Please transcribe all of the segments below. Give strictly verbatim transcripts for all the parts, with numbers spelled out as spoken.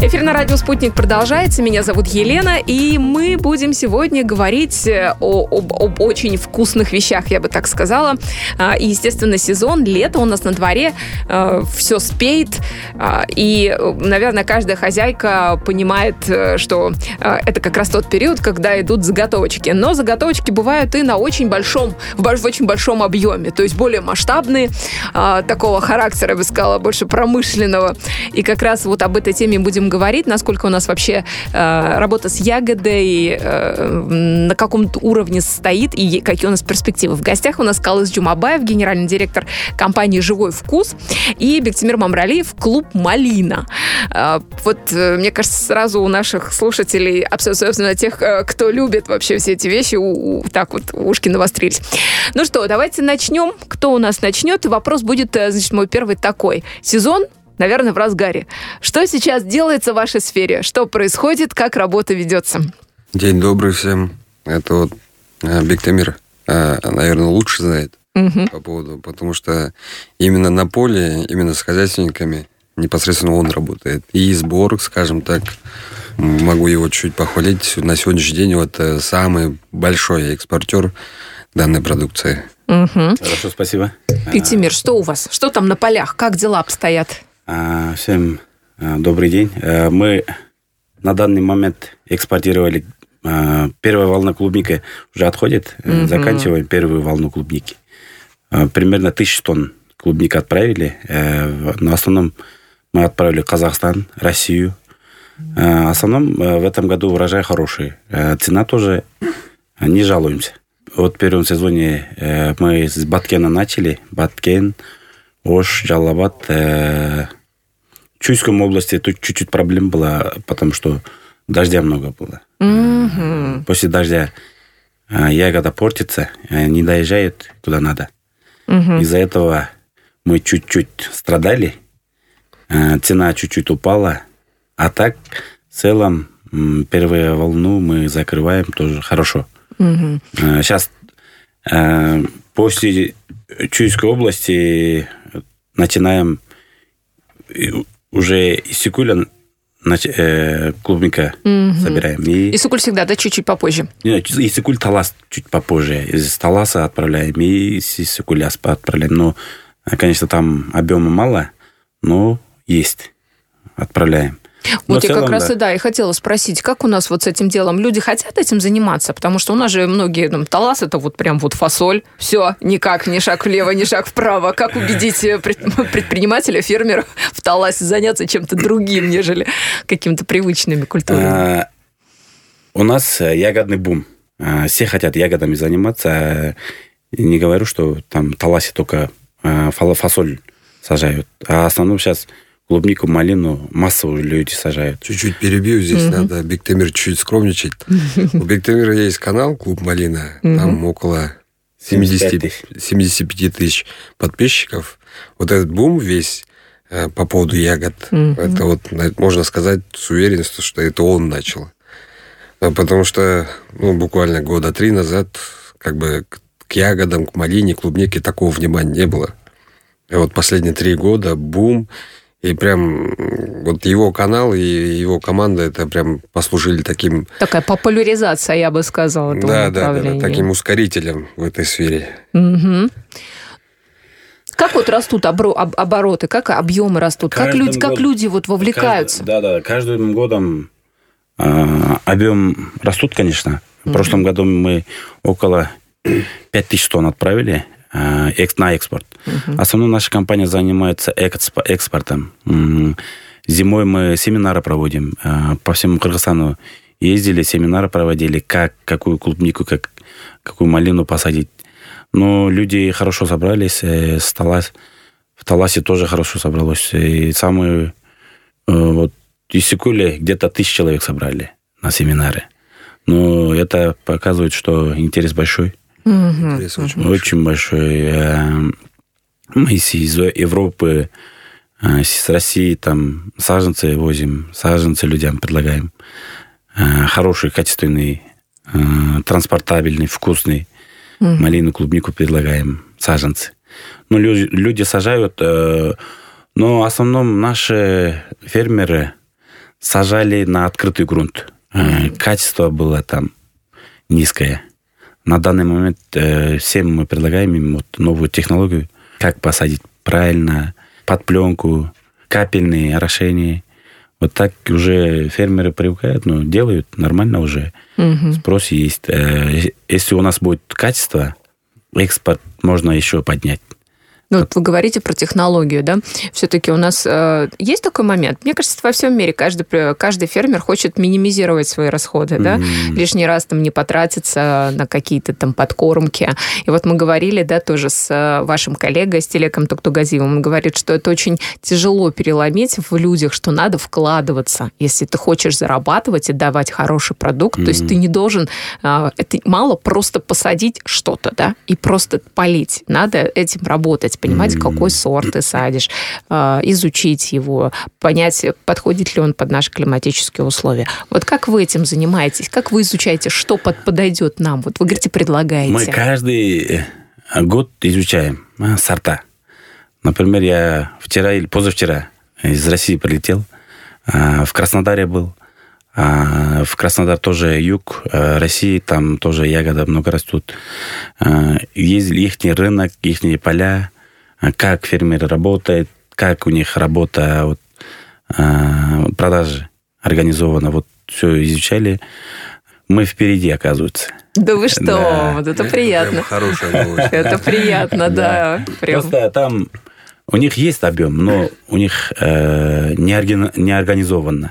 Эфир на радио «Спутник» продолжается. Меня зовут Елена, и мы будем сегодня говорить о, об, об очень вкусных вещах, я бы так сказала. И, естественно, сезон, лето у нас на дворе, все спеет, и, наверное, каждая хозяйка понимает, что это как раз тот период, когда идут заготовочки. Но заготовочки бывают и на очень большом, в очень большом объеме, то есть более масштабные, такого характера, я бы сказала, больше промышленного. И как раз вот об этой теме будем говорить, насколько у нас вообще э, работа с ягодой, э, на каком уровне стоит и какие у нас перспективы. В гостях у нас Калыс Джумабаев, генеральный директор компании «Живой вкус», и Бектимир Мамралиев, клуб «Малина». Э, вот, э, мне кажется, сразу у наших слушателей, абсолютно тех, кто любит вообще все эти вещи, у, у, так вот ушки навострились. Ну что, давайте начнем. Кто у нас начнет? И вопрос будет, значит, мой первый такой. Сезон, наверное, в разгаре. Что сейчас делается в вашей сфере? Что происходит? Как работа ведется? День добрый всем. Это вот Бектимир, наверное, лучше знает угу. по поводу, потому что именно на поле, именно с хозяйственниками непосредственно он работает. И сбор, скажем так, могу его чуть похвалить. На сегодняшний день вот самый большой экспортер данной продукции. Угу. Хорошо, спасибо. Бектимир, что у вас? Что там на полях? Как дела обстоят? Всем добрый день. Мы на данный момент экспортировали. Первая волна клубники уже отходит. Mm-hmm. Заканчиваем первую волну клубники. Примерно тысячу тонн клубники отправили. Но в основном мы отправили в Казахстан, Россию. В основном в этом году урожай хороший. Цена тоже, не жалуемся. Вот в первом сезоне мы с Баткена начали. Баткен, Ош, Джалабад. В Чуйской области тут чуть-чуть проблем была, потому что дождя много было. Mm-hmm. После дождя ягода портится, не доезжает куда надо. Mm-hmm. Из-за этого мы чуть-чуть страдали. Цена чуть-чуть упала. А так, в целом, первую волну мы закрываем тоже хорошо. Mm-hmm. Сейчас после Чуйской области начинаем уже из Сикуля клубника mm-hmm. собираем. И Иссыкуль всегда, да, чуть-чуть попозже? Нет, Иссыкуль, Талас чуть попозже. Из Таласа отправляем и из Иссыкуля отправляем. Но, конечно, там объема мало, но есть. Отправляем. Вот я как раз да. и да, и хотела спросить, как у нас вот с этим делом? Люди хотят этим заниматься? Потому что у нас же многие, там, Талас, это вот прям вот фасоль. Все, никак, ни шаг влево, ни шаг вправо. Как убедить предпринимателя, фермера в Таласе заняться чем-то другим, нежели какими-то привычными культурами? У нас ягодный бум. Все хотят ягодами заниматься. Не говорю, что там в Таласе только фасоль сажают. А в основном сейчас... Клубнику, малину массово люди сажают. Чуть-чуть перебью. Здесь mm-hmm. надо Бектимир чуть-чуть скромничать. У Бектимира есть канал «Клуб Малина». Mm-hmm. Там около семьдесят пять тысяч подписчиков. Вот этот бум весь э, по поводу ягод, mm-hmm. это вот можно сказать с уверенностью, что это он начал. Потому что ну, буквально года три назад как бы к ягодам, к малине, клубнике такого внимания не было. И вот последние три года бум. И прям вот его канал и его команда это прям послужили таким... Такая популяризация, я бы сказала, этого да, направления. Да, да, таким ускорителем в этой сфере. Угу. Как вот растут обро- об- обороты, как объемы растут, как люди, год... как люди вот вовлекаются? Каждый, да, да, каждым годом э, объем растут, конечно. В угу. прошлом году мы около пять тысяч тонн отправили. На экспорт. Uh-huh. Основном наша компания занимается экспортом. Зимой мы семинары проводим. По всему Кыргызстану ездили, семинары проводили, как, какую клубнику, как, какую малину посадить. Но люди хорошо собрались. В Таласе, в Таласе тоже хорошо собралось. И самые... Вот, из Иссыкуля где-то тысячу человек собрали на семинары. Но это показывает, что интерес большой. Угу. Очень, очень большой. Мы из Европы, с России там саженцы возим, саженцы людям предлагаем. Хороший, качественный, транспортабельный, вкусный. Угу. Малину, клубнику предлагаем, саженцы. Ну, люди, люди сажают, но в основном наши фермеры сажали на открытый грунт. Mm-hmm. Качество было там низкое. На данный момент э, всем мы предлагаем им вот новую технологию, как посадить правильно, под пленку, капельные орошения. Вот так уже фермеры привыкают, но делают нормально уже. Mm-hmm. Спрос есть. Э, если у нас будет качество, экспорт можно еще поднять. Ну, вот вы говорите про технологию, да? Все-таки у нас э, есть такой момент. Мне кажется, во всем мире каждый, каждый фермер хочет минимизировать свои расходы, да? Mm-hmm. Лишний раз там не потратиться на какие-то там подкормки. И вот мы говорили, да, тоже с вашим коллегой, с Телеком Токтугазиевым, он говорит, что это очень тяжело переломить в людях, что надо вкладываться. Если ты хочешь зарабатывать и давать хороший продукт, mm-hmm. то есть ты не должен... Э, это мало просто посадить что-то, да, и просто полить. Надо этим работать. Понимать, какой сорт ты садишь, изучить его, понять, подходит ли он под наши климатические условия. Вот как вы этим занимаетесь? Как вы изучаете, что под, подойдет нам? Вот вы говорите, предлагаете. Мы каждый год изучаем сорта. Например, я вчера или позавчера из России прилетел, в Краснодаре был. В Краснодар тоже юг России, там тоже ягода много растут. Ездили их рынок, их поля, как фермеры работают, как у них работа, вот, продажи организована. Вот все изучали. Мы впереди, оказывается. Да вы что? Да. Вот это приятно. Хорошая новость. Это приятно, да. Просто там у них есть объем, но у них не организованно.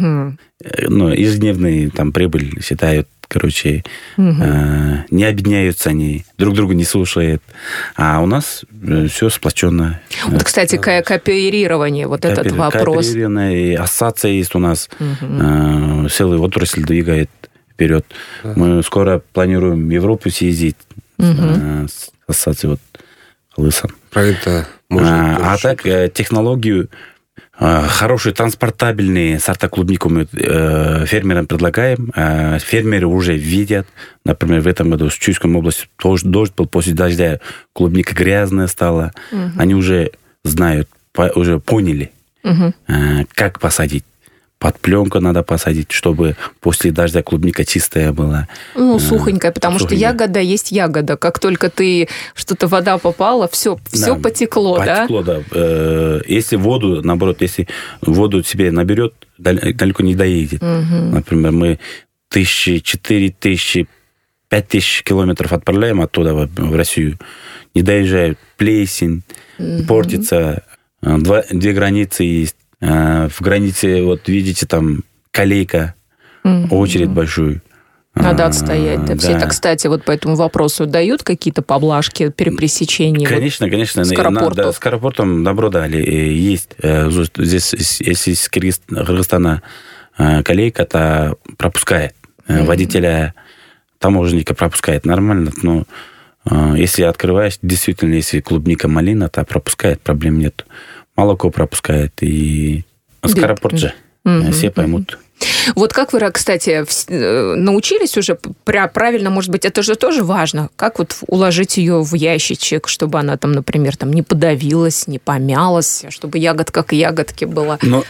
Ну, ежедневный там прибыль считают, короче, угу. э, не объединяются они, друг друга не слушают. А у нас все сплоченно. Вот, кстати, ко- кооперирование, вот Коопер... этот вопрос. Кооперирование, ассоциация есть у нас, угу. э, целая отрасль двигает вперед. Да. Мы скоро планируем в Европу съездить угу. э, с ассоциацией вот Лысом. Про это можно. А, а так, э, технологию... Хорошие транспортабельные сорта клубнику мы э, фермерам предлагаем. Э, фермеры уже видят. Например, в этом году в Чуйской области тоже дождь был, после дождя клубника грязная стала. Угу. Они уже знают, по, уже поняли, угу. э, как посадить. Под пленку надо посадить, чтобы после дождя клубника чистая была. Ну, сухонькая, потому сухонькая. Что ягода есть ягода. Как только ты что-то, вода попала, все, все да, потекло, потекло, да? да. Если воду, наоборот, если воду себе наберет, далеко не доедет. Угу. Например, мы тысячи, четыре тысячи, пять тысяч километров отправляем оттуда в Россию. Не доезжают, плесень, угу. портится. Два, две границы есть. В границе, вот видите, там колейка, mm-hmm. очередь большую. Надо отстоять. Да. Все это, кстати, вот по этому вопросу дают какие-то поблажки при пересечении? Конечно, вот, конечно. Скоропортов? Да, скоропортом добро дали. Есть. Здесь, если из Кыргызстана колейка, то пропускает. Mm-hmm. Водителя, таможенника пропускает нормально. Но если открываешь, действительно, если клубника, малина, то пропускает, проблем нет. Молоко пропускает, и скоропорт же. Mm-hmm. Все поймут. Вот как вы, кстати, научились уже правильно, может быть, это же тоже важно, как вот уложить ее в ящичек, чтобы она там, например, там не подавилась, не помялась, чтобы ягодка к ягодке была? Но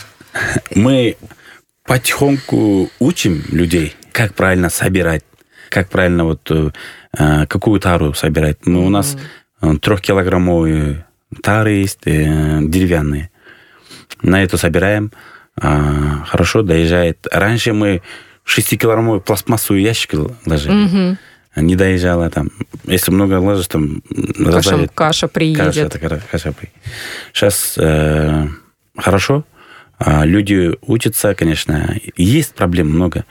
мы потихоньку учим людей, как правильно собирать, как правильно вот какую тару собирать. Ну, mm-hmm. у нас трехкилограммовые тары есть, деревянные. На это собираем. Хорошо доезжает. Раньше мы шестикилограммовый пластмассовый ящик ложили. Угу. Не доезжала там. Если много ложишь, там... Каша, каша приедет. Каша, каша приедет. Сейчас э, хорошо. Люди учатся, конечно. Есть проблем много.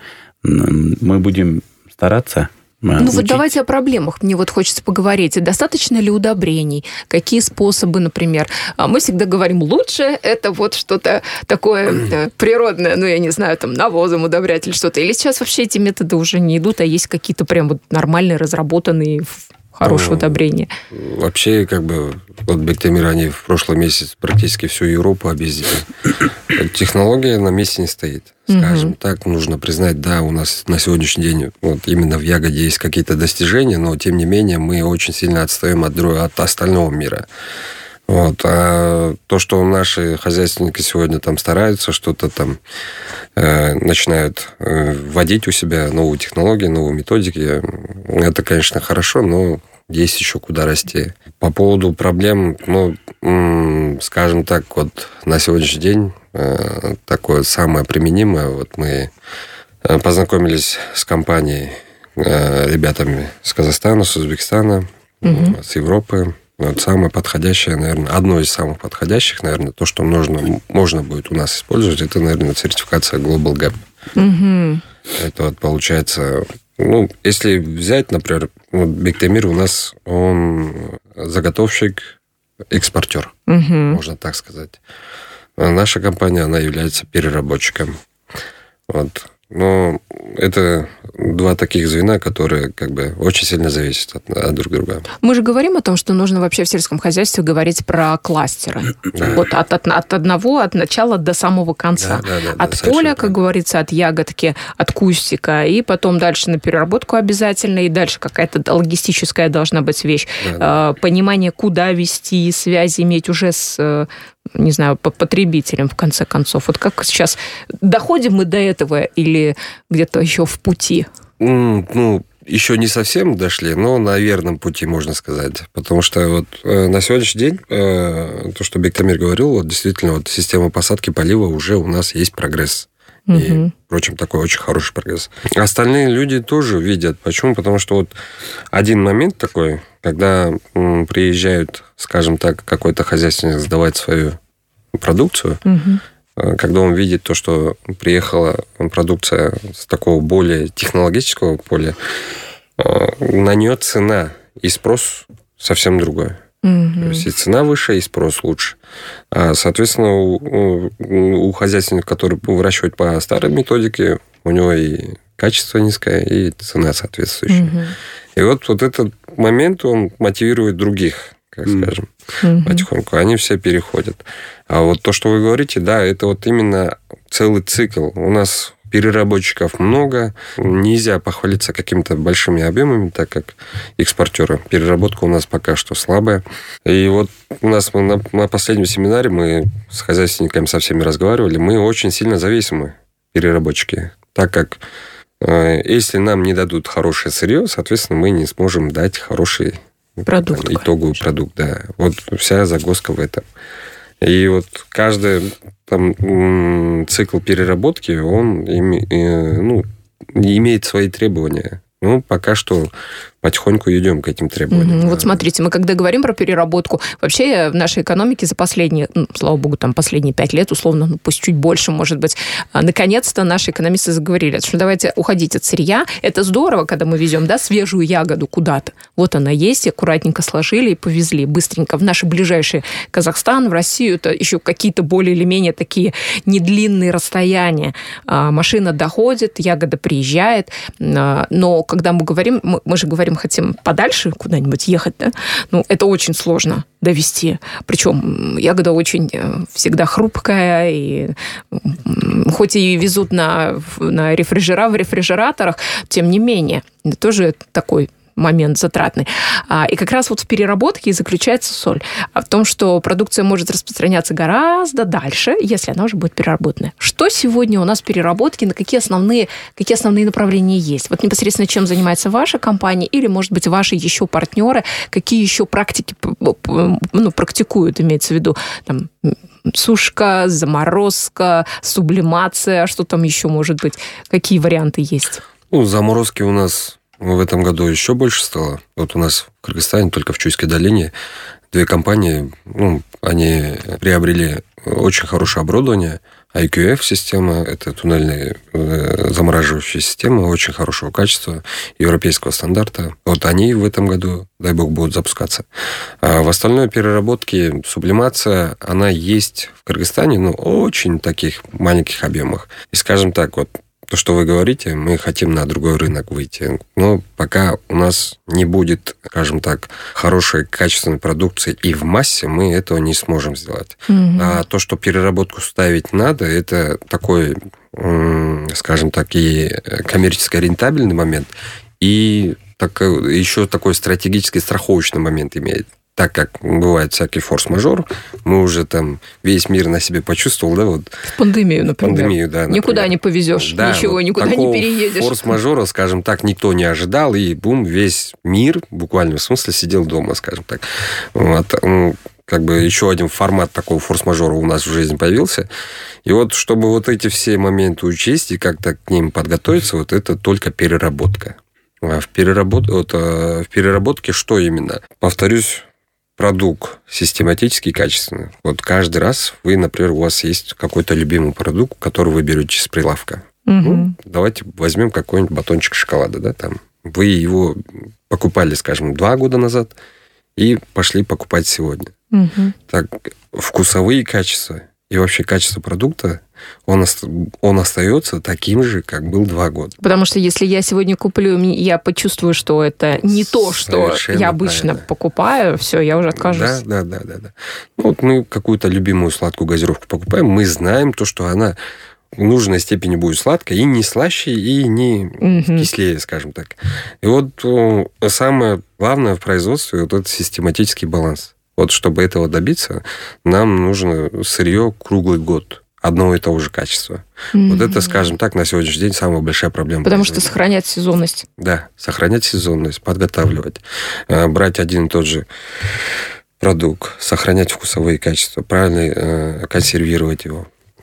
Мы будем стараться. Ну учить. Вот давайте о проблемах. Мне вот хочется поговорить. Достаточно ли удобрений? Какие способы, например? Мы всегда говорим, лучше это вот что-то такое природное, ну, я не знаю, там, навозом удобрять или что-то. Или сейчас вообще эти методы уже не идут, а есть какие-то прям вот нормальные, разработанные, хорошие ну, удобрения? Вообще, как бы, вот Бектемир, они в прошлый месяц практически всю Европу объездили. Технология на месте не стоит. Скажем угу. так, нужно признать, да, у нас на сегодняшний день вот именно в ягоде есть какие-то достижения, но, тем не менее, мы очень сильно отстаем от, от остального мира. Вот. А то, что наши хозяйственники сегодня там стараются, что-то там э, начинают э, вводить у себя новые технологии, новые методики, это, конечно, хорошо, но есть еще куда расти. По поводу проблем, ну, м- скажем так, вот на сегодняшний день э, такое самое применимое. Вот мы познакомились с компанией, э, ребятами с Казахстана, с Узбекистана, угу. с Европы. Вот самое подходящее, наверное, одно из самых подходящих, наверное, то, что нужно, можно будет у нас использовать, это, наверное, сертификация Global Gap. Угу. Это вот получается, ну, если взять, например, вот Бектемир у нас, он заготовщик, экспортер, угу. можно так сказать. А наша компания, она является переработчиком. Вот. Но это два таких звена, которые как бы очень сильно зависят от, от друг друга. Мы же говорим о том, что нужно вообще в сельском хозяйстве говорить про кластеры. Да. Вот от, от, от одного, от начала до самого конца. Да, да, да, от да, поля, как говорится, от ягодки, от кустика, и потом дальше на переработку обязательно, и дальше какая-то логистическая должна быть вещь. Да, да. Понимание, куда вести, связи иметь уже с... не знаю, по потребителям, в конце концов. Вот как сейчас, доходим мы до этого или где-то еще в пути? Mm, ну, еще не совсем дошли, но на верном пути, можно сказать. Потому что вот э, на сегодняшний день, э, то, что Бектемир говорил, вот действительно, вот система посадки полива уже у нас есть прогресс. И, угу. впрочем, такой очень хороший прогресс. Остальные люди тоже видят. Почему? Потому что вот один момент такой, когда м, приезжают, скажем так, какой-то хозяйственник сдавать свою продукцию, угу. когда он видит то, что приехала продукция с такого более технологического поля, на нее цена и спрос совсем другой. Mm-hmm. То есть и цена выше, и спрос лучше. А, соответственно, у, у хозяйственника, который выращивает по старой методике, у него и качество низкое, и цена соответствующая. Mm-hmm. И вот, вот этот момент, он мотивирует других, как mm-hmm. скажем, mm-hmm. потихоньку. Они все переходят. А вот то, что вы говорите, да, это вот именно целый цикл. У нас переработчиков много. Нельзя похвалиться какими-то большими объемами, так как экспортеры. Переработка у нас пока что слабая. И вот у нас на, на последнем семинаре мы с хозяйственниками со всеми разговаривали. Мы очень сильно зависимы, переработчики. Так как э, если нам не дадут хорошее сырье, соответственно, мы не сможем дать хороший продукт, там, итоговый продукт. Да. Вот вся загвоздка в этом. И вот каждый там, цикл переработки, он име, ну, имеет свои требования. Ну, пока что потихоньку идем к этим требованиям. Mm-hmm. Вот смотрите, мы когда говорим про переработку, вообще в нашей экономике за последние, ну, слава богу, там последние пять лет, условно, ну, пусть чуть больше, может быть, наконец-то наши экономисты заговорили, что давайте уходить от сырья. Это здорово, когда мы везем, да, свежую ягоду куда-то. Вот она есть, аккуратненько сложили и повезли быстренько в наши ближайшие Казахстан, в Россию. Это еще какие-то более или менее такие недлинные расстояния. Машина доходит, ягода приезжает, но когда мы говорим, мы, мы же говорим, хотим подальше куда-нибудь ехать, да? Ну, это очень сложно довести. Причем ягода очень всегда хрупкая, и хоть и везут на, на рефрижера, в рефрижераторах, тем не менее, это тоже такой момент затратный. И как раз вот в переработке и заключается соль. В том, что продукция может распространяться гораздо дальше, если она уже будет переработана. Что сегодня у нас в переработке, на какие основные, какие основные направления есть? Вот непосредственно чем занимается ваша компания или, может быть, ваши еще партнеры, какие еще практики ну, практикуют, имеется в виду, там, сушка, заморозка, сублимация, что там еще может быть? Какие варианты есть? Ну, заморозки у нас в этом году еще больше стало. Вот у нас в Кыргызстане, только в Чуйской долине, две компании, ну, они приобрели очень хорошее оборудование. ай кью эф-система, это туннельная э, замораживающая система очень хорошего качества, европейского стандарта. Вот они в этом году, дай бог, будут запускаться. А в остальной переработке сублимация, она есть в Кыргызстане, но очень таких маленьких объемах. И, скажем так, вот то, что вы говорите, мы хотим на другой рынок выйти. Но пока у нас не будет, скажем так, хорошей качественной продукции и в массе, мы этого не сможем сделать. Mm-hmm. А то, что переработку ставить надо, это такой, скажем так, и коммерчески рентабельный момент, и так, еще такой стратегический страховочный момент имеет. так как бывает всякий форс-мажор, мы уже там весь мир на себе почувствовал, да, вот. В пандемию, например. Пандемию, да, например. Никуда не повезешь, да, ничего, вот никуда не переедешь. Форс-мажора, скажем так, никто не ожидал, и бум, весь мир, буквально в смысле, сидел дома, скажем так. Вот. Как бы еще один формат такого форс-мажора у нас в жизни появился. И вот, чтобы вот эти все моменты учесть и как-то к ним подготовиться, вот это только переработка. А в, переработ... вот, в переработке что именно? Повторюсь, продукт систематически и качественный. Вот каждый раз вы, например, у вас есть какой-то любимый продукт, который вы берете с прилавка. Угу. Ну, давайте возьмем какой-нибудь батончик шоколада. Да, там. Вы его покупали, скажем, два года назад и пошли покупать сегодня. Угу. Так, вкусовые качества и вообще качество продукта, он, он остается таким же, как был два года. Потому что если я сегодня куплю, я почувствую, что это не то, что Совершенно я обычно правильно. покупаю, все, я уже откажусь. Да, да, да, да, да. Ну, вот мы какую-то любимую сладкую газировку покупаем, мы знаем то, что она в нужной степени будет сладкая, и не слаще, и не угу. кислее, скажем так. И вот самое главное в производстве вот этот систематический баланс. Вот чтобы этого добиться, нам нужно сырье круглый год одного и того же качества. Mm-hmm. Вот это, скажем так, на сегодняшний день самая большая проблема. Потому что сохранять сезонность. Да, сохранять сезонность, подготавливать, брать один и тот же продукт, сохранять вкусовые качества, правильно консервировать его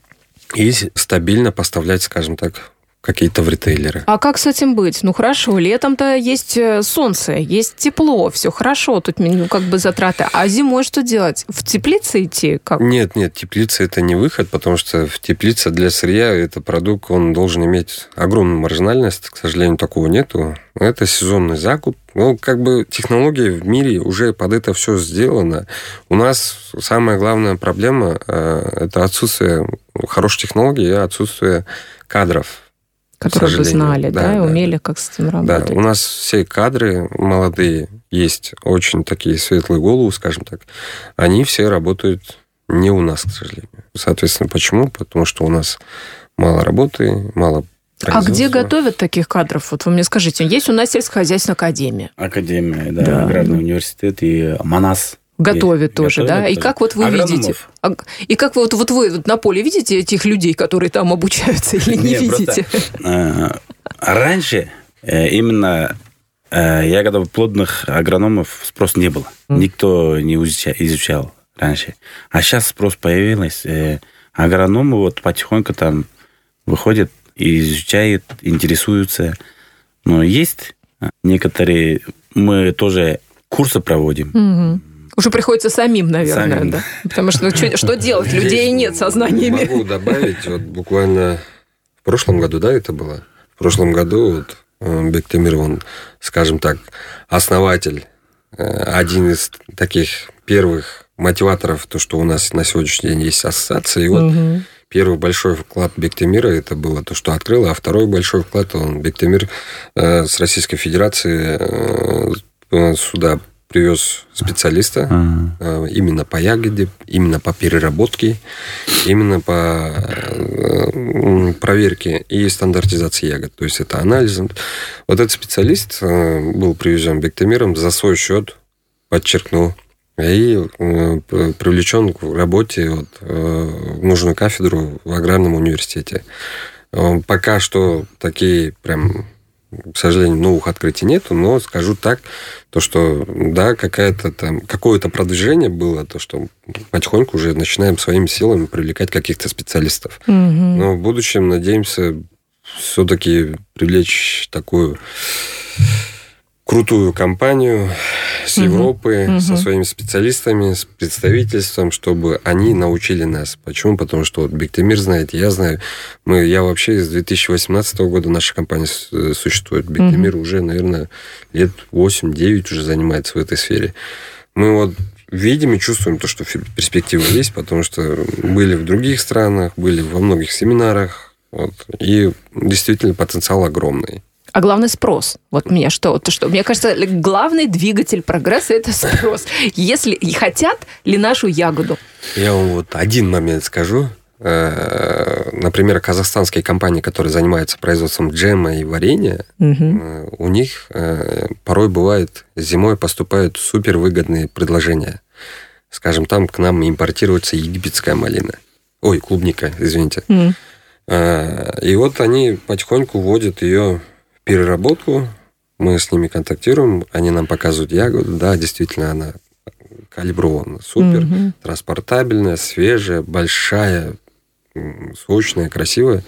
и стабильно поставлять, скажем так, какие-то в ритейлеры. А как с этим быть? Ну, хорошо, летом-то есть солнце, есть тепло, все хорошо, тут ну, как бы затраты. А зимой что делать? В теплице идти? Как? Нет, нет, теплица – это не выход, потому что в теплице для сырья это продукт, он должен иметь огромную маржинальность. К сожалению, такого нету. Это сезонный закуп. Ну, как бы технологии в мире уже под это все сделано. У нас самая главная проблема – это отсутствие хороших технологий и отсутствие кадров. Которые бы знали, да, да, и умели, да, как с этим работать. Да, у нас все кадры молодые, есть очень такие светлые головы, скажем так. Они все работают не у нас, к сожалению. Соответственно, почему? Потому что у нас мало работы, мало производства. А где готовят таких кадров? Вот вы мне скажите, есть у нас сельскохозяйственная академия. Академия, да, да. Аграрный университет и МАНАС. Готовят тоже, готовят, да? И как вот вы агрономов. видите? И как вот, вот вы вот на поле видите этих людей, которые там обучаются, или не Нет, видите? Просто, э, раньше э, именно э, ягодоплодных агрономов спрос не было. Mm. Никто не изучал, изучал раньше. А сейчас спрос появился. Э, агрономы вот потихоньку там выходят и изучают, интересуются. Но есть некоторые... Мы тоже курсы проводим. Mm-hmm. Уже приходится самим, наверное, самим, да? Потому что что, что делать? Людей нет сознаниями. Могу добавить, вот буквально в прошлом году, да, это было? В прошлом году вот, Бектемир, он, скажем так, основатель, один из таких первых мотиваторов, то, что у нас на сегодняшний день есть ассоциация. И вот угу. первый большой вклад Бектемира, это было то, что открыло, а второй большой вклад, он Бектемир э, с Российской Федерации э, сюда привез специалиста uh-huh. именно по ягоде, именно по переработке, именно по проверке и стандартизации ягод. То есть это анализ. Вот этот специалист был привезен Бектемиром за свой счет, подчеркну, и привлечен к работе вот, в нужную кафедру в аграрном университете. Пока что такие прям... К сожалению, новых открытий нету, но скажу так, то, что да, какая-то там, какое-то продвижение было, то, что потихоньку уже начинаем своими силами привлекать каких-то специалистов. Угу. Но в будущем надеемся все-таки привлечь такую крутую компанию с Европы, угу. со своими специалистами, с представительством, чтобы они научили нас. Почему? Потому что вот Бектемир знает, я знаю. Мы, я вообще с две тысячи восемнадцатого года наша компания существует. Бектемир угу. уже, наверное, лет восемь-девять уже занимается в этой сфере. Мы вот видим и чувствуем то, что перспектива есть, потому что были в других странах, были во многих семинарах, вот, и действительно потенциал огромный. А главный спрос. Вот мне что, то что? Мне кажется, главный двигатель прогресса – это спрос. Если и хотят ли нашу ягоду? Я вам вот один момент скажу. например, казахстанские компании, которые занимаются производством джема и варенья, угу. у них порой бывает, зимой поступают супервыгодные предложения. Скажем, там к нам импортируется египетская малина. Ой, клубника, извините. Mm. И вот они потихоньку вводят ее в переработку. Мы с ними контактируем, они нам показывают ягоду. Да, действительно, она калибрована. Супер, mm-hmm. транспортабельная, свежая, большая, сочная, красивая.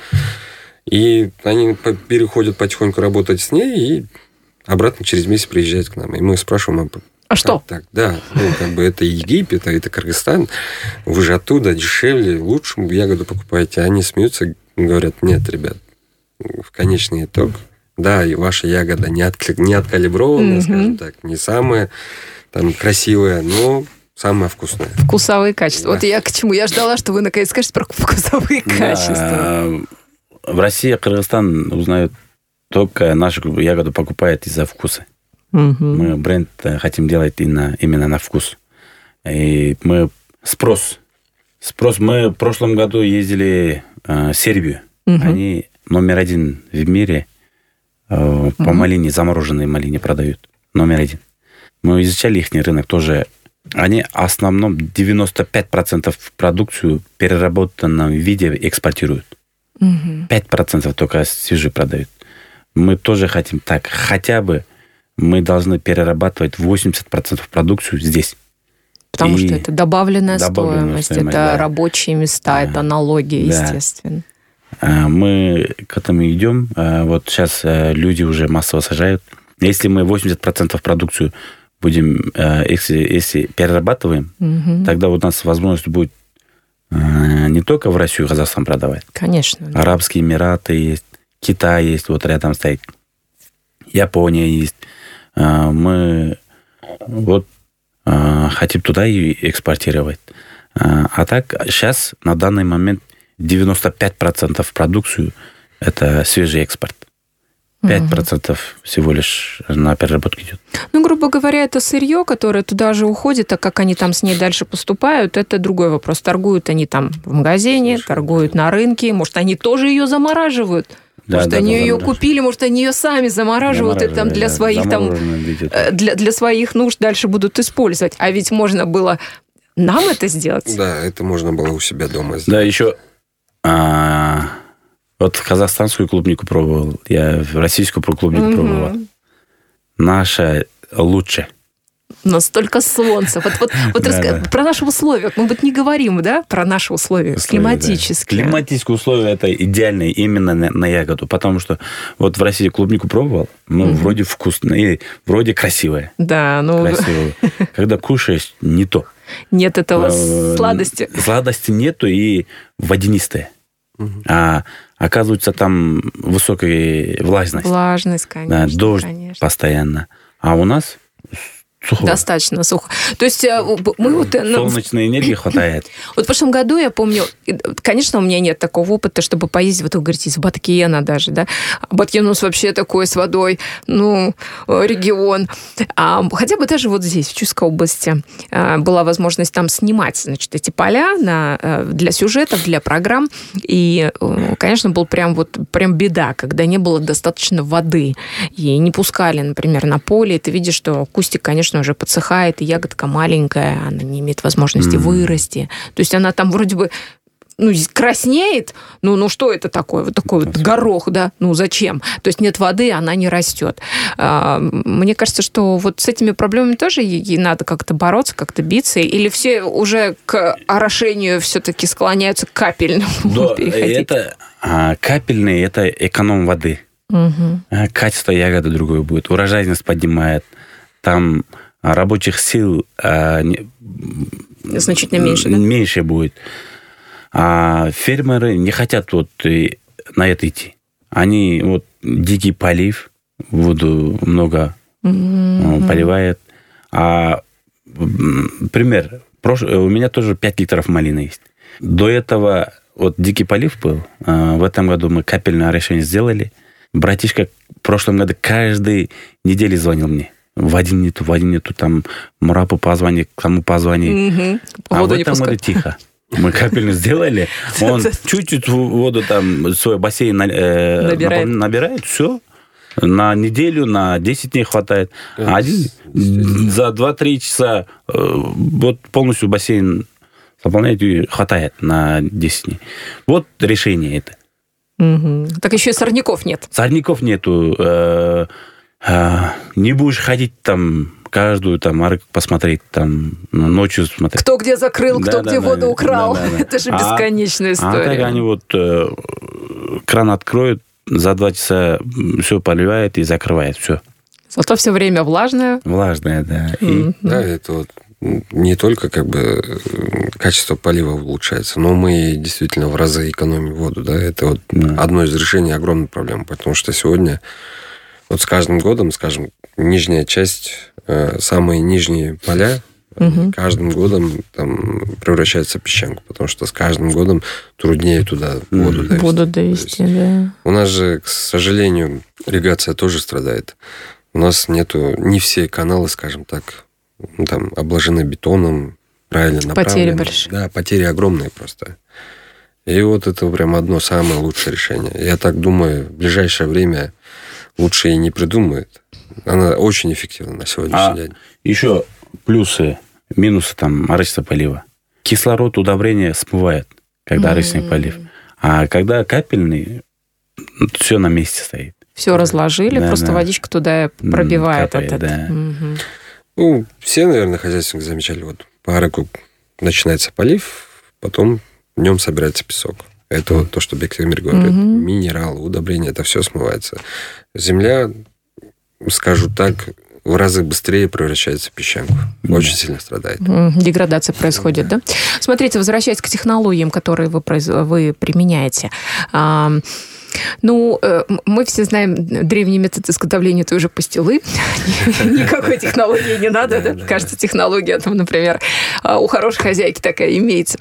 И они переходят потихоньку работать с ней и обратно через месяц приезжают к нам. И мы спрашиваем, а что? Так, да, ну, как бы это Египет, а это Кыргызстан. Вы же оттуда дешевле, лучше ягоду покупаете. Они смеются, говорят, нет, ребят, в конечный итог, да, и ваша ягода не, от, не откалиброванная, mm-hmm. скажем так, не самая там красивая, но самая вкусная. Вкусовые качества. Да. Вот я к чему? Я ждала, что вы наконец скажете про вкусовые да. качества. В России, Кыргызстан узнают только нашу ягоду покупают из-за вкуса. Uh-huh. Мы бренд хотим делать именно, именно на вкус. И мы спрос. Спрос. Мы в прошлом году ездили э, в Сербию. Uh-huh. Они номер один в мире э, uh-huh. по малине, замороженной малине продают. Номер один. Мы изучали их рынок тоже. Они в основном девяносто пять процентов продукцию в переработанном виде экспортируют. Uh-huh. пять процентов только свежие продают. Мы тоже хотим так. Хотя бы мы должны перерабатывать восемьдесят процентов продукцию здесь. Потому и что это добавленная, добавленная стоимость, стоимость, это да. рабочие места, а, это налоги, да. естественно. Мы к этому идем. Вот сейчас люди уже массово сажают. Если мы восемьдесят процентов продукцию будем, если, если перерабатываем, угу. тогда у нас возможность будет не только в Россию и Казахстан продавать. Конечно. Да. Арабские Эмираты есть, Китай есть, вот рядом стоит. Япония есть. Мы вот хотим туда и экспортировать. А так, сейчас, на данный момент, девяносто пять процентов продукцию – это свежий экспорт. пять процентов всего лишь на переработку идет. Ну, грубо говоря, это сырье, которое туда же уходит, а как они там с ней дальше поступают, это другой вопрос. Торгуют они там в магазине, торгуют на рынке, может, они тоже ее замораживают. Да, может, да, они да, ее купили, может, они ее сами замораживают, и там для своих там для, для своих нужд дальше будут использовать. А ведь можно было нам это сделать. Да, это можно было у себя дома сделать. Да, еще а, вот казахстанскую клубнику пробовал, я российскую клубнику угу. пробовал. Наша лучше. У нас столько солнца. Вот, вот, вот да, раска... да. Про наши условия. Мы вот не говорим, да, про наши условия, условия климатические. Да. Климатические условия это идеальные именно на, на ягоду, потому что вот в России клубнику пробовал, ну, угу. вроде вкусная и вроде красивая. Да, ну... Красивая. Когда кушаешь, не то. Нет этого сладости. Сладости нету и водянистая. Угу. А оказывается, там высокая влажность. Влажность, конечно. Да, дождь конечно. Постоянно. А у нас... Сухо. Достаточно сухо. То есть мы вот... Солнечной энергии хватает. Вот в прошлом году, я помню, конечно, у меня нет такого опыта, чтобы поездить, вот вы говорите, из Баткена даже, да? Баткен у нас вообще такой с водой, ну, регион. А, хотя бы даже вот здесь, в Чувской области, была возможность там снимать, значит, эти поля на, для сюжетов, для программ. И, конечно, был прям вот прям беда, когда не было достаточно воды. И не пускали, например, на поле. И ты видишь, что кустик, конечно, уже подсыхает, и ягодка маленькая, она не имеет возможности mm. вырасти. То есть она там вроде бы ну, краснеет, ну, ну что это такое? Вот такой вот горох, да? Ну, зачем? То есть нет воды, она не растет. Мне кажется, что вот с этими проблемами тоже ей надо как-то бороться, как-то биться, или все уже к орошению все-таки склоняются к капельному да, переходить? Это а, капельные, это эконом воды. Угу. Качество ягоды другое будет, урожайность поднимает. Там рабочих сил а, не, значительно меньше, да? меньше будет. А фермеры не хотят вот на это идти. Они вот дикий полив, воду много mm-hmm. поливают. А пример, у меня тоже пять литров малины есть. До этого вот дикий полив был. В этом году мы капельное орошение сделали. Братишка в прошлом году каждую неделю звонил мне. Воды нету, воды нету, там Мурапу позвони, кому позвони. Угу. А в этом году тихо. Мы капельную сделали, он чуть-чуть воду там, свой бассейн набирает, набирает все. На неделю, на десять дней хватает. А один за два-три часа вот полностью бассейн заполняет и хватает на десять дней. Вот решение это. Угу. Так еще и сорняков нет. Сорняков нету. Не будешь ходить там каждую там арку посмотреть, там ночью смотреть. Кто где закрыл, кто да, где да, воду да, украл. Да, да, да. Это же бесконечная а, история. А так они вот э, кран откроют, за два часа все поливает и закрывает, все. Зато все время влажное. Влажное, да. Mm-hmm. И... Да, это вот не только как бы качество полива улучшается, но мы действительно в разы экономим воду, да. Это вот mm-hmm. одно из решений огромной проблемы, потому что сегодня вот с каждым годом, скажем, нижняя часть, самые нижние поля, угу. каждым годом там превращается в песчанку, потому что с каждым годом труднее туда воду довести. Воду довести, да. У нас же, к сожалению, ирригация тоже страдает. У нас нету, не все каналы, скажем так, там обложены бетоном, правильно направлены. Потери большие. Да, потери огромные просто. И вот это прям одно самое лучшее решение. Я так думаю, в ближайшее время лучше и не придумает. Она очень эффективна на сегодняшний а день. Еще плюсы, минусы там оросительного полива. Кислород удобрения смывает, когда mm-hmm. оросительный полив. А когда капельный, все на месте стоит. Все разложили, да, просто да. водичка туда пробивает. Капает, этот. Да. Mm-hmm. Ну, все, наверное, хозяйственники замечали. Вот по ареку начинается полив, потом в нем собирается песок. Это вот то, что Бектемир говорит. Mm-hmm. Минералы, удобрения, это все смывается. Земля, скажу так, в разы быстрее превращается в песчанку. Очень mm-hmm. сильно страдает. Mm-hmm. Деградация происходит, mm-hmm. да? Смотрите, возвращаясь к технологиям, которые вы, произ... вы применяете. А, ну, мы все знаем древний метод изготовления той же пастилы. Никакой технологии не надо, да? Кажется, технология, там, например, у хорошей хозяйки такая имеется.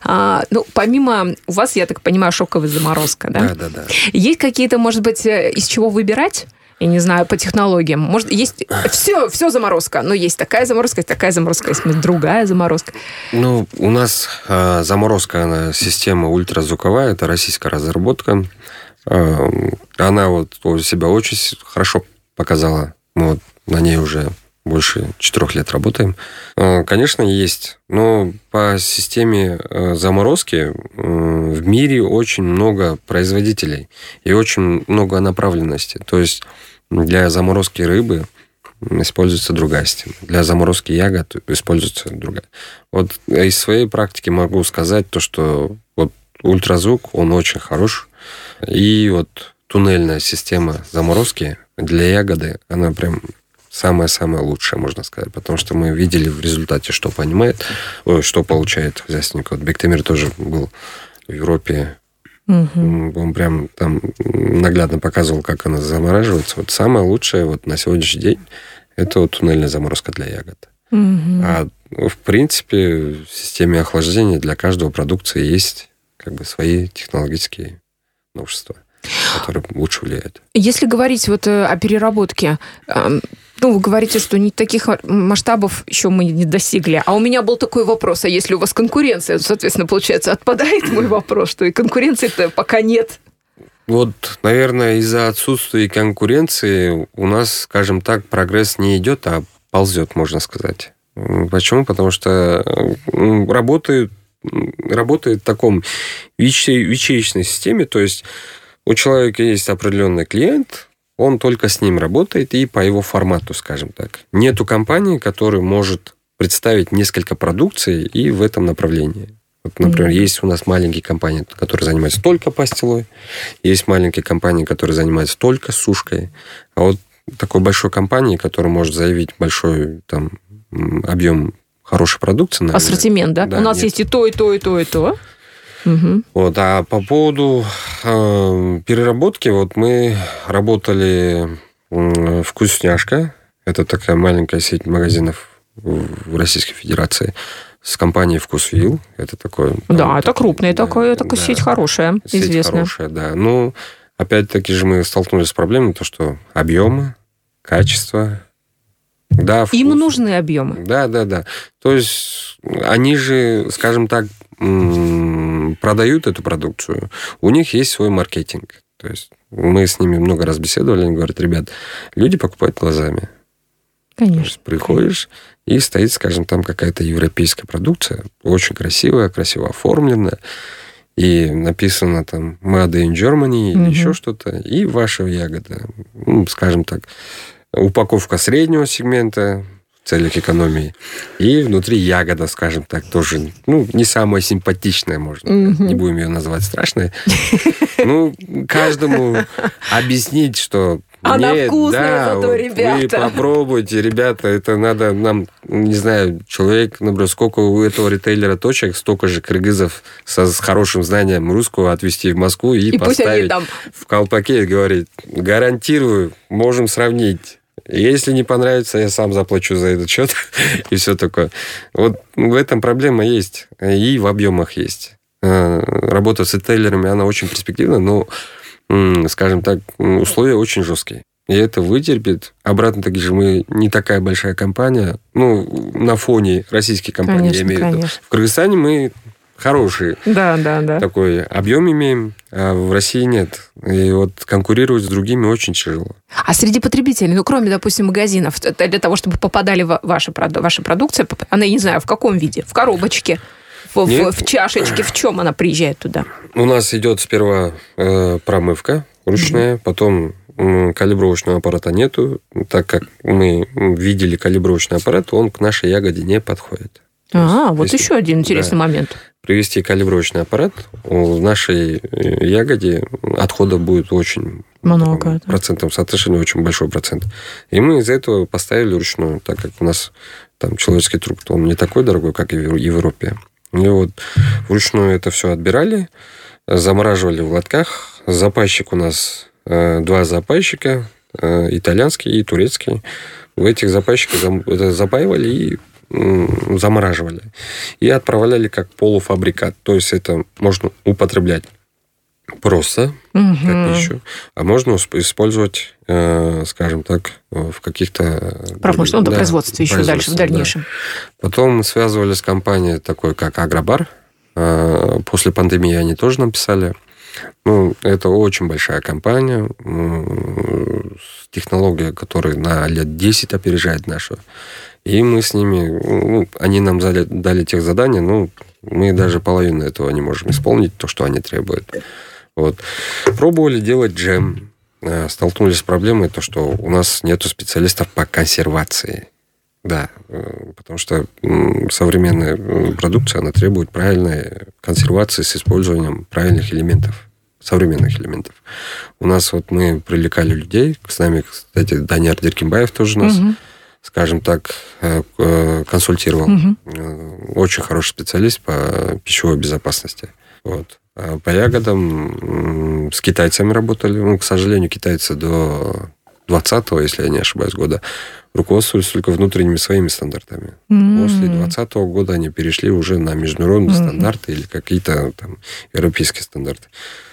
Ну, помимо у вас, я так понимаю, шоковая заморозка, да? Да, да, да. Есть какие-то, может быть, из чего выбирать? Я не знаю, по технологиям. Может, есть все, все заморозка. Но есть такая заморозка, есть такая заморозка, есть другая заморозка. Ну, у нас э, заморозка, она система ультразвуковая, это российская разработка. Э, она вот себя очень хорошо показала. Мы вот на ней уже больше четырех лет работаем. Э, конечно, есть. Но по системе э, заморозки э, в мире очень много производителей и очень много направленности. То есть для заморозки рыбы используется другая система. Для заморозки ягод используется другая. Вот из своей практики могу сказать то, что вот ультразвук, он очень хорош. И вот туннельная система заморозки для ягоды, она прям самая-самая лучшая, можно сказать. Потому что мы видели в результате, что понимает, что получает хозяйственник. Вот Бектемир тоже был в Европе. Угу. Он прям там наглядно показывал, как она замораживается. Вот самое лучшее вот на сегодняшний день это вот туннельная заморозка для ягод. Угу. А в принципе в системе охлаждения для каждого продукции есть как бы свои технологические новшества, которые лучше влияют. Если говорить вот о переработке, ну, вы говорите, что не таких масштабов еще мы не достигли. А у меня был такой вопрос, а если у вас конкуренция, соответственно, получается, отпадает мой вопрос, что и конкуренции-то пока нет. Вот, наверное, из-за отсутствия конкуренции у нас, скажем так, прогресс не идет, а ползет, можно сказать. Почему? Потому что работает, работает в таком ячеечной системе, то есть у человека есть определенный клиент, он только с ним работает и по его формату, скажем так. Нету компании, которая может представить несколько продукций и в этом направлении. Вот, например, mm-hmm. есть у нас маленькие компании, которые занимаются только пастилой, есть маленькие компании, которые занимаются только сушкой. А вот такой большой компании, которая может заявить большой там, объем хорошей продукции... Наверное, ассортимент, да? да? У нас нет. Есть и то, и то, и то, и то. Угу. Вот, а по поводу э, переработки, вот мы работали э, «Вкусняшка». Это такая маленькая сеть магазинов в Российской Федерации с компанией «Вкусвилл». Это такое... Да, вот, это крупная, да, такая, такая да, сеть хорошая, сеть известная. Хорошая, да. Ну, опять-таки же мы столкнулись с проблемой, то, что объемы, качество... Да, им нужны объемы. Да, да, да. То есть они же, скажем так, м- продают эту продукцию, у них есть свой маркетинг. То есть мы с ними много раз беседовали, они говорят, ребят, люди покупают глазами. Конечно. То есть приходишь, и стоит, скажем, там какая-то европейская продукция, очень красивая, красиво оформленная, и написано там Made in Germany или угу. еще что-то, и ваша ягода, ну, скажем так, упаковка среднего сегмента в целях экономии, и внутри ягода, скажем так, тоже, ну, не самая симпатичная, можно, угу. не будем ее называть страшной. Ну, каждому объяснить, что она нет, вкусная, да, зато, вот ребята. Вы попробуйте, ребята, это надо нам, не знаю, человек, например, сколько у этого ритейлера точек, столько же кыргызов со, с хорошим знанием русского отвезти в Москву и, и поставить там в колпаке и говорить, гарантирую, можем сравнить. Если не понравится, я сам заплачу за этот счет и все такое. Вот в этом проблема есть, и в объемах есть. Работа с ритейлерами, она очень перспективна, но, скажем так, условия очень жесткие. И это вытерпит. Обратно-таки же мы не такая большая компания. Ну, на фоне российской компании, конечно, я имею в виду. В Кыргызстане мы хороший да, да, да. такой объем имеем, а в России нет. И вот конкурировать с другими очень тяжело. А среди потребителей, ну, кроме, допустим, магазинов, для того, чтобы попадали ваши, ваша продукция, она, я не знаю, в каком виде? В коробочке? В, в, в чашечке? В чем она приезжает туда? У нас идет сперва э, промывка ручная, mm-hmm. потом э, калибровочного аппарата нету. Так как мы видели калибровочный аппарат, он к нашей ягоде не подходит. А, есть, вот если, еще один интересный да, момент. Привести калибровочный аппарат, в нашей ягоде отходов будет очень много. В процентном соотношении очень большой процент. И мы из-за этого поставили ручную, так как у нас там человеческий труд, он не такой дорогой, как и в Европе. И вот вручную это все отбирали, замораживали в лотках. Запайщик у нас два запайщика, итальянский и турецкий. В этих запайщиках запаивали и замораживали. И отправляли как полуфабрикат. То есть это можно употреблять просто, угу. как пищу, а можно использовать, скажем так, в каких-то... Промышленном да, производстве еще дальше, в дальнейшем. Да. Потом мы связывались с компанией такой, как Агробар. После пандемии они тоже написали. Ну, это очень большая компания, технология, которая на лет десять опережает нашу. И мы с ними, ну, они нам дали, дали тех задания, ну, мы даже половину этого не можем исполнить, то, что они требуют. Вот. Пробовали делать джем, столкнулись с проблемой, то, что у нас нету специалистов по консервации. Да, потому что современная продукция, она требует правильной консервации с использованием правильных элементов, современных элементов. У нас вот мы привлекали людей, с нами, кстати, Данияр Деркимбаев тоже у нас, угу. скажем так, консультировал. Угу. Очень хороший специалист по пищевой безопасности. Вот. А по ягодам с китайцами работали. Ну, к сожалению, китайцы до двадцатого, если я не ошибаюсь, года руководствовались только внутренними своими стандартами. Mm-hmm. После двадцатого года они перешли уже на международные mm-hmm. стандарты или какие-то там европейские стандарты.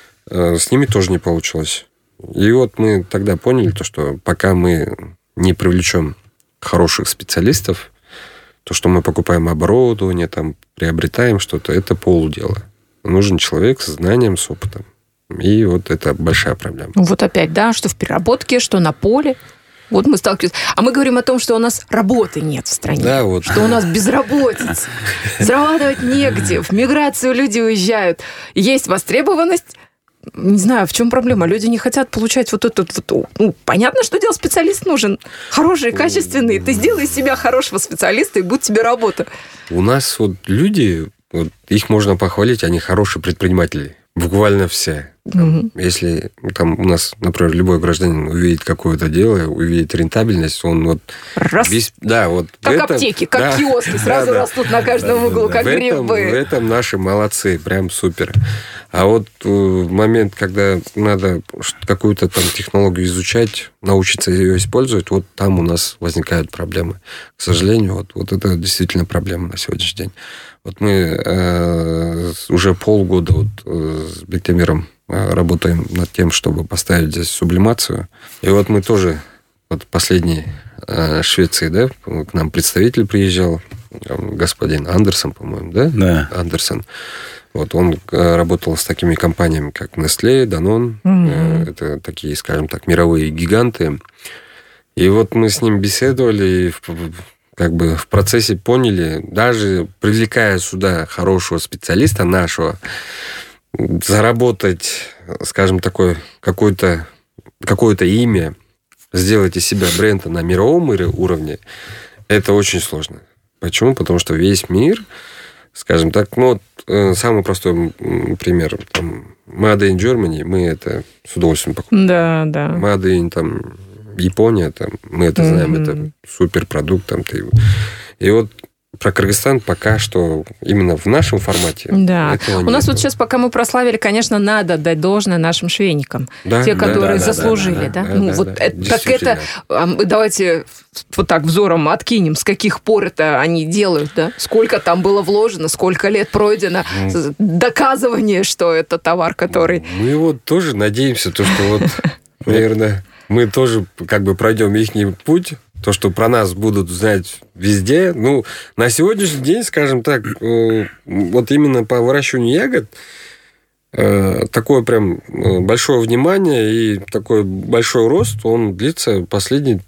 С ними тоже не получилось. И вот мы тогда поняли, то, что пока мы не привлечем хороших специалистов, то, что мы покупаем оборудование, там, приобретаем что-то, это полудела. Нужен человек с знанием, с опытом. И вот это большая проблема. Вот опять, да, что в переработке, что на поле. Вот мы сталкиваемся. А мы говорим о том, что у нас работы нет в стране. Да, вот. Что у нас безработица. Зарабатывать негде. В миграцию люди уезжают. Есть востребованность. Не знаю, в чем проблема. Люди не хотят получать вот этот... Вот, ну, понятно, что делать специалист нужен. Хороший, качественный. Ты сделай из себя хорошего специалиста, и будет тебе работа. У нас вот люди... Вот, их можно похвалить, они хорошие предприниматели. Буквально все. Там, угу. Если там у нас, например, любой гражданин увидит какое-то дело, увидит рентабельность, он вот... Раз. Весь, да, вот как этом, аптеки, как да, киоски, сразу да, растут да, на каждом да, углу, да, как в грибы. Этом, в этом наши молодцы, прям супер. А вот в момент, когда надо какую-то там технологию изучать, научиться ее использовать, вот там у нас возникают проблемы. К сожалению, вот, вот это действительно проблема на сегодняшний день. Вот мы э, уже полгода вот, э, с Бектемиром э, работаем над тем, чтобы поставить здесь сублимацию. И вот мы тоже вот последний Швеции, да, к нам представитель приезжал, господин Андерсон, по-моему, да? Да. Андерсон. Вот он работал с такими компаниями, как Nestlé, Danone. Mm-hmm. Это такие, скажем так, мировые гиганты. И вот мы с ним беседовали, и как бы в процессе поняли, даже привлекая сюда хорошего специалиста нашего, заработать, скажем, такое какое-то, какое-то имя, сделать из себя бренда на мировом уровне, это очень сложно. Почему? Потому что весь мир, скажем так, ну, вот, самый простой пример, там, Made in Germany, мы это с удовольствием покупаем. Да, да. Made in, там, Япония, там, мы это знаем, mm-hmm. это суперпродукт. Там, ты... И вот про Кыргызстан пока что именно в нашем формате. Да. У нас вот сейчас, пока мы прославили, конечно, надо дать должное нашим швейникам. Да, те, которые да, да, заслужили. Да, да, да, да? Да, ну, да, вот да, это, так это... Давайте вот так взором откинем, с каких пор это они делают, да? Сколько там было вложено, сколько лет пройдено. Mm. Доказывание, что это товар, который... Мы вот тоже надеемся, то, что вот, наверное, мы тоже как бы пройдем их путь. То, что про нас будут знать везде. Ну, на сегодняшний день, скажем так, вот именно по выращиванию ягод такое прям большое внимание и такой большой рост, он длится последние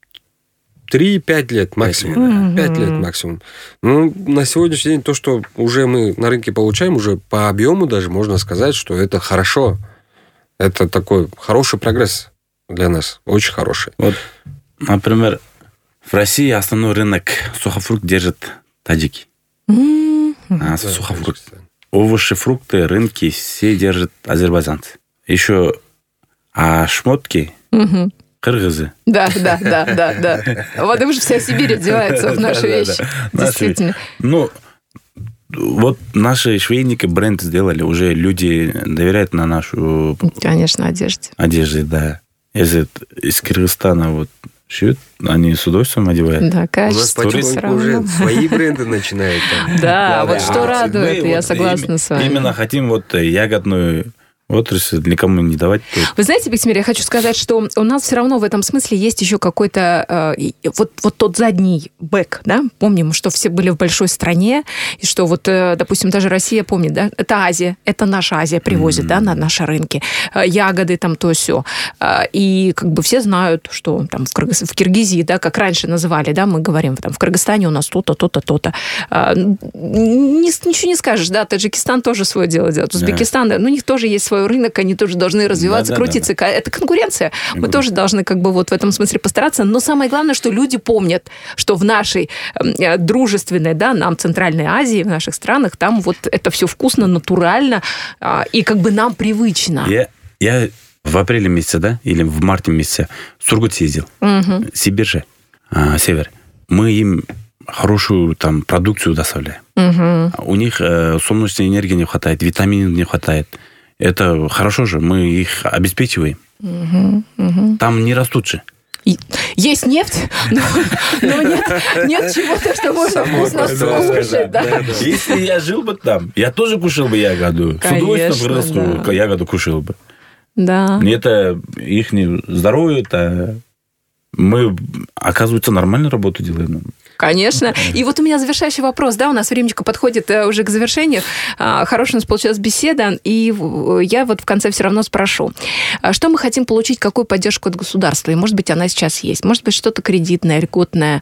три-пять лет максимум. пять mm-hmm. лет максимум. Ну, на сегодняшний день то, что уже мы на рынке получаем, уже по объему даже можно сказать, что это хорошо. Это такой хороший прогресс для нас. Очень хороший. Вот. Например, в России основной рынок сухофрукт держит таджики. Mm-hmm. А, сухофрукт. Овощи, фрукты, рынки все держат азербайджанцы. Еще а шмотки mm-hmm. кыргызы. Да, да, да, да, да. Вот и уже вся Сибирь одевается в наши вещи. Действительно. Ну, вот наши швейники бренд сделали. Уже люди доверяют на нашу... Конечно, одежде. Одежде, да. Если из Кыргызстана вот шьют, они с удовольствием одевают. Да, качество. У нас потихоньку уже свои бренды начинают. Да, вот что радует, я согласна с вами. Именно хотим вот ягодную отрасль никому не давать. Вы знаете, Бектимир, я хочу сказать, что у нас все равно в этом смысле есть еще какой-то э, вот, вот тот задний бэк, да? Помним, что все были в большой стране, и что вот, э, допустим, даже Россия помнит, да? Это Азия, это наша Азия привозит, mm-hmm. да, на наши рынки. Э, ягоды там то-сё. Э, и как бы все знают, что там в, Кыргыз... в Киргизии, да, как раньше называли, да, мы говорим, там в Кыргызстане у нас то-то, то-то, то-то. Э, не, ничего не скажешь, да, Таджикистан тоже свое дело делает, Узбекистан, yeah. ну, у них тоже есть свой рынок, они тоже должны развиваться, да, да, крутиться. Да, да. Это конкуренция. Мы Конкуренция. тоже должны как бы вот в этом смысле постараться. Но самое главное, что люди помнят, что в нашей э, дружественной, да, нам Центральной Азии, в наших странах, там вот это все вкусно, натурально э, и как бы нам привычно. Я, я в апреле месяце, да, или в марте месяце в Сургут съездил. Угу. Сибирь же, э, север. Мы им хорошую там продукцию доставляем. Угу. У них э, солнечной энергии не хватает, витаминов не хватает. Это хорошо же, мы их обеспечиваем. Угу, угу. Там не растут же. Есть нефть, но, но нет, нет чего-то, что можно вкусно слушать. Да, да. Да. Если я жил бы там, я тоже кушал бы ягоду. Конечно, с удовольствием да. ягоду кушал бы. Да. Это их здоровье, это мы, оказывается, нормальную работу делаем. Конечно. И вот у меня завершающий вопрос. Да, у нас времечко подходит уже к завершению. Хорошая у нас получилась беседа. И я вот в конце все равно спрошу. Что мы хотим получить, какую поддержку от государства? И, может быть, она сейчас есть. Может быть, что-то кредитное, льготное,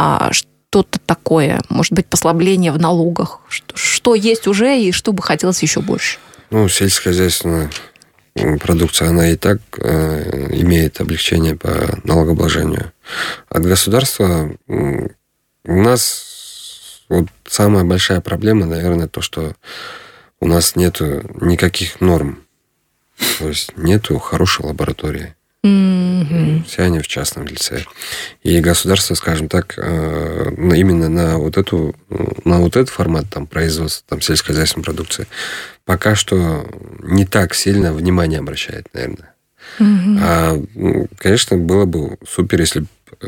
что-то такое. Может быть, послабление в налогах. Что, что есть уже и что бы хотелось еще больше? Ну, сельскохозяйственная продукция, она и так э, имеет облегчение по налогообложению. От государства... У нас вот самая большая проблема, наверное, то, что у нас нету никаких норм. То есть нету хорошей лаборатории. Mm-hmm. Все они в частном лице. И государство, скажем так, именно на вот эту, на вот этот формат там, производства там, сельскохозяйственной продукции пока что не так сильно внимание обращает, наверное. Mm-hmm. А, конечно, было бы супер, если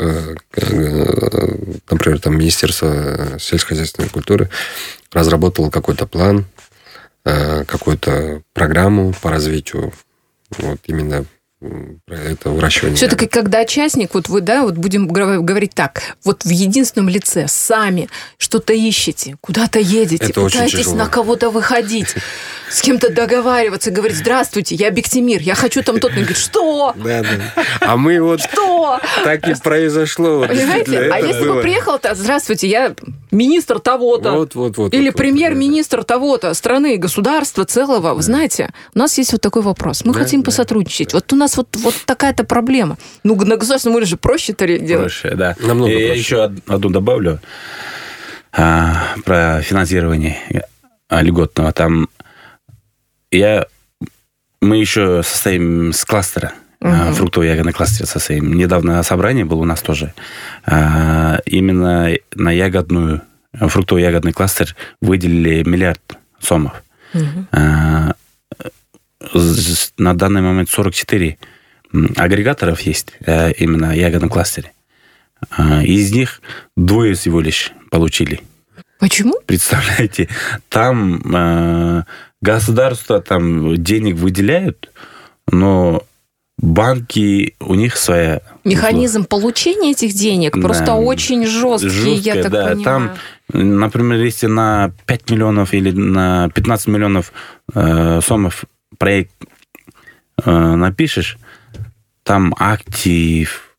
например, там Министерство сельскохозяйственной культуры разработало какой-то план, какую-то программу по развитию вот именно это выращивание. Все-таки, когда частник, вот вы, да, вот будем говорить так, вот в единственном лице сами что-то ищете, куда-то едете, это пытаетесь на кого-то выходить, с кем-то договариваться, говорить: здравствуйте, я Бектимир, я хочу там тот. Он говорит: что? Да, да. А мы вот... Что? Так и произошло. Понимаете? А если бы приехал-то: здравствуйте, я министр того-то. Вот, вот, вот. Или вот, премьер-министр вот, того-то, страны, государства целого. Вы знаете, у нас есть вот такой вопрос. Мы да, хотим да, посотрудничать. Да. Вот у нас вот, вот такая-то проблема. Ну, на государственном уровне же проще-то делать. Проще, да. Намного проще. Я еще одну добавлю а, про финансирование а, льготного. Там я... Мы еще состоим с кластера. Uh-huh. Фруктово-ягодный кластер состоим. Недавно собрание было у нас тоже. А, именно на ягодную, фруктово-ягодный кластер выделили миллиард сомов. Uh-huh. А, на данный момент сорок четыре агрегаторов есть а, именно в ягодном кластере. А, из них двое всего лишь получили. Почему? Представляете, там а, государство там денег выделяют, но банки, у них своя... Механизм получения этих денег да. просто очень жесткий, Жесткая, я так да. понимаю. Там, например, если на пять миллионов или на пятнадцать миллионов э, сомов проект э, напишешь, там актив,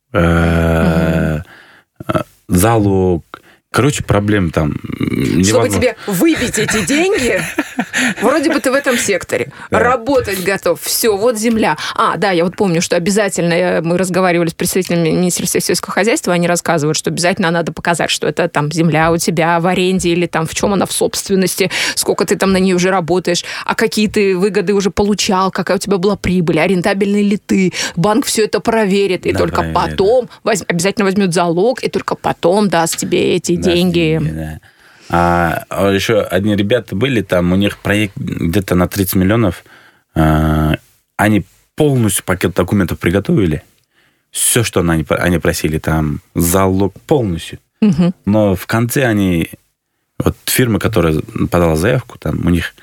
э, угу. залог, короче, проблем там невозможно. Чтобы тебе выбить эти деньги, вроде бы ты в этом секторе. Да. Работать готов. Все, вот земля. А, да, я вот помню, что обязательно, мы разговаривали с представителями Министерства сельского хозяйства, они рассказывают, что обязательно надо показать, что это там земля у тебя в аренде или там в чем она в собственности, сколько ты там на ней уже работаешь, а какие ты выгоды уже получал, какая у тебя была прибыль, а рентабельный ли ты. Банк все это проверит, и да, только проверит. потом возь, обязательно возьмет залог, и только потом даст тебе эти да, деньги. Да. А, а еще одни ребята были там, у них проект где-то на тридцать миллионов. А, они полностью пакет документов приготовили. Все, что они, они просили, там, залог полностью. Угу. Но в конце они... Вот фирма, которая подала заявку, там, у них...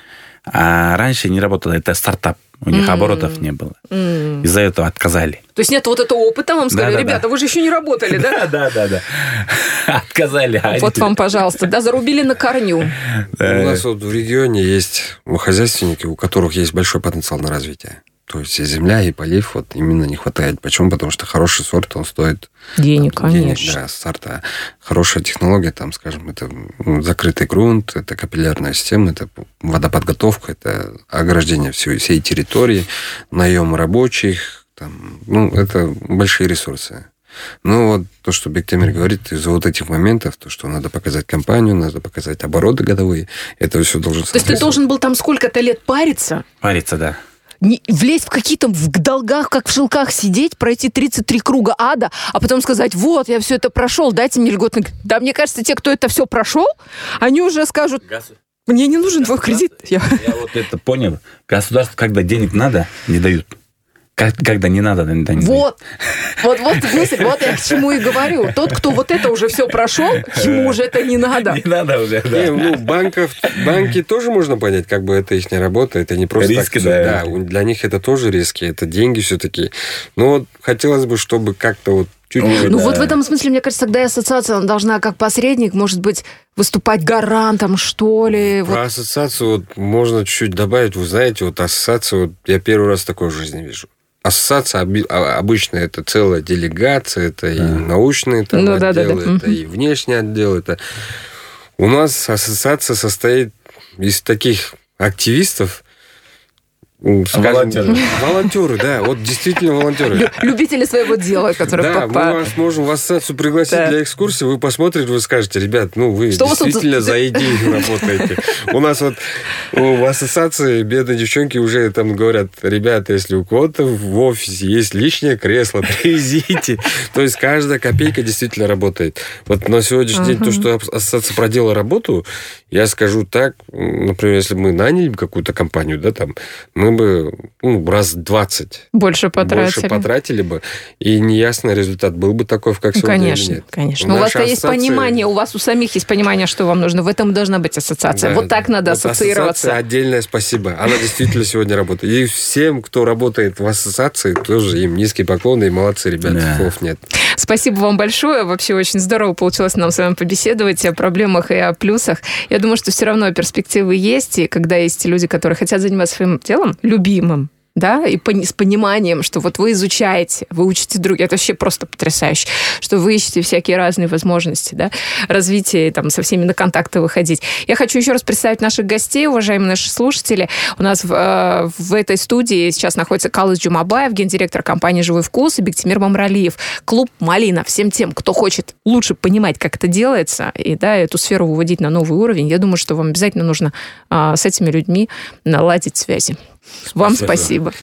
А раньше не работала, это стартап. У них mm. оборотов не было. Mm. Из-за этого отказали. То есть нет вот этого опыта, вам сказали: да, да, ребята, да. вы же еще не работали, да? Да, да, да. Отказали. Вот вам, пожалуйста, да, зарубили на корню. У нас вот в регионе есть хозяйственники, у которых есть большой потенциал на развитие. То есть и земля, и полив вот именно не хватает. Почему? Потому что хороший сорт, он стоит... Денег, там, конечно. Денег, да, старта. Хорошая технология, там, скажем, это закрытый грунт, это капиллярная система, это водоподготовка, это ограждение всей, всей территории, наем рабочих. Там, ну, это большие ресурсы. Ну, вот то, что Бектимир говорит, из-за вот этих моментов, то, что надо показать компанию, надо показать обороты годовые, это все должен... То есть ты должен был там сколько-то лет париться? Париться, да. Не, влезть в какие-то в долгах, как в шелках сидеть, пройти тридцать три круга ада, а потом сказать: вот, я все это прошел, дайте мне льготный... Да, мне кажется, те, кто это все прошел, они уже скажут: мне не нужен твой кредит. Я вот это понял. Государство, когда денег надо, не дают. Когда не надо, не дают. Вот. Вот, вот мысль, вот я к чему и говорю. Тот, кто вот это уже все прошел, ему уже это не надо. Не надо уже, да. Не, ну, банков, банки тоже можно понять, как бы это их не работа, это не просто риски, так. Да. Да, для них это тоже риски, это деньги все-таки. Но вот хотелось бы, чтобы как-то вот чуть-чуть... Ну да. вот в этом смысле, мне кажется, тогда и ассоциация она должна как посредник, может быть, выступать гарантом, что ли. Про вот. Ассоциацию вот можно чуть-чуть добавить. Вы знаете, вот ассоциацию, вот я первый раз такой в жизни вижу. Ассоциация обычно это целая делегация, это да. и научный там, ну, отдел, да, да, да. это и внешний отдел. Это... У нас ассоциация состоит из таких активистов, скажем, волонтеры. волонтеры, да, вот действительно волонтеры. Любители своего дела, которые... Да, по... мы вас можем в ассоциацию пригласить да. для экскурсии, вы посмотрите, вы скажете: ребят, ну вы что действительно тут... за идею работаете. У нас вот в ассоциации бедные девчонки уже там говорят: ребята, если у кого-то в офисе есть лишнее кресло, привезите. То есть каждая копейка действительно работает. Вот на сегодняшний день то, что ассоциация проделала работу, я скажу так, например, если мы наняли какую-то компанию, да, там, мы мы бы ну, раз двадцать больше потратили. больше потратили бы, и неясно, результат был бы такой, как сегодня конечно, или нет. Конечно, у вас-то есть понимание, у вас у самих есть понимание, что вам нужно. В этом должна быть ассоциация. Да, вот так надо вот ассоциироваться. Ассоциация отдельное спасибо. Она действительно сегодня работает. И всем, кто работает в ассоциации, тоже им низкий поклон, и молодцы, ребята, да. Слов нет. Спасибо вам большое. Вообще очень здорово получилось нам с вами побеседовать о проблемах и о плюсах. Я думаю, что все равно перспективы есть, и когда есть люди, которые хотят заниматься своим делом, любимым, да, и с пониманием, что вот вы изучаете, вы учите других, это вообще просто потрясающе, что вы ищете всякие разные возможности, да, развития, там, со всеми на контакты выходить. Я хочу еще раз представить наших гостей, уважаемые наши слушатели. У нас в, э, в этой студии сейчас находится Калыс Джумабаев, гендиректор компании «Живой вкус», и Бектимир Мамралиев, клуб «Малина». Всем тем, кто хочет лучше понимать, как это делается, и, да, эту сферу выводить на новый уровень, я думаю, что вам обязательно нужно э, с этими людьми наладить связи. Спасибо. Вам спасибо.